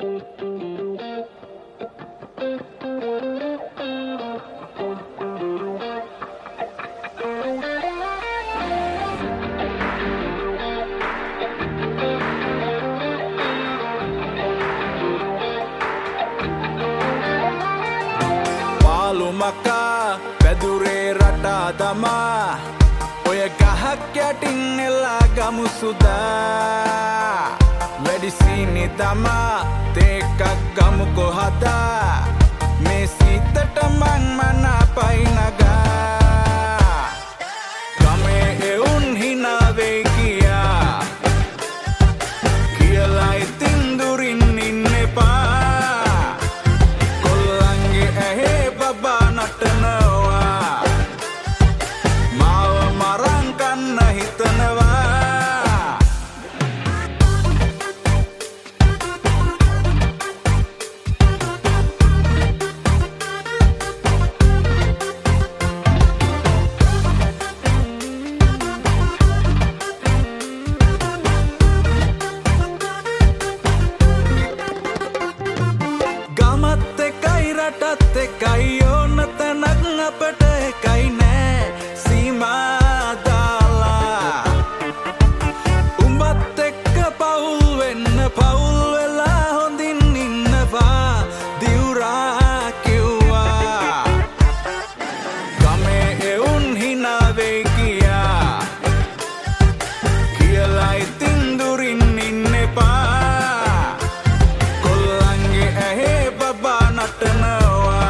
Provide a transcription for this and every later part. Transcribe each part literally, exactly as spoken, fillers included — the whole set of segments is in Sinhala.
මකා පැදුරේ රටා දමා ඔය ගහක් යටින් එලා ගමු සුදා වැඩි සීනි තමා තේකක් ගමු කොහදා මේ සීතට මං මනපයි නගා ගමේ එවුන් හිනා වෙයි කියා කියලා ඉතින් දුරින් ඉන්න එපා නටනවා මාව මරන් කන්න හිතනවා ගමත් එකයි රටත් එකයි අපට එකයි නෑ සීමා දාලා උඹත් එක්ක පවුල් වෙන්න පවුල් වෙලා හොඳින් ඉන්නවා දිවුරා කිව්වා ගමේ එවුන් හිනා වෙයි කියා කියලා ඉතින් දුරින් ඉන්න එපා කොල්ලන්ගේ ඇහේ බබා නටනවා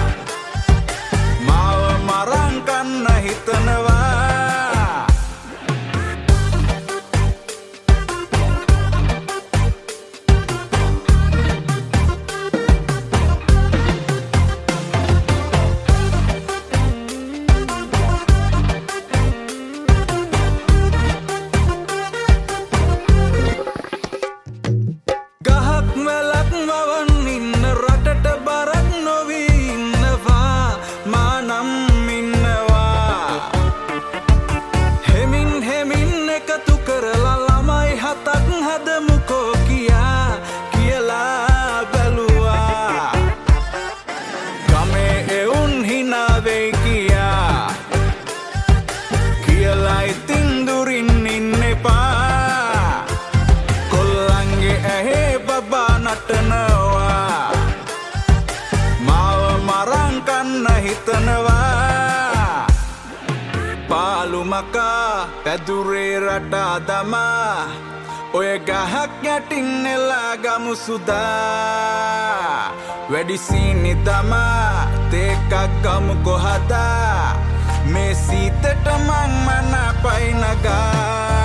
පාලු මකා පැදුරේ රටා දමා ඔය ගහක් යටින් එලා ගමු සුදා වැඩි සීනි තමා තේකක් ගමු කොහදා මේ සීතට මං මනපයි නගා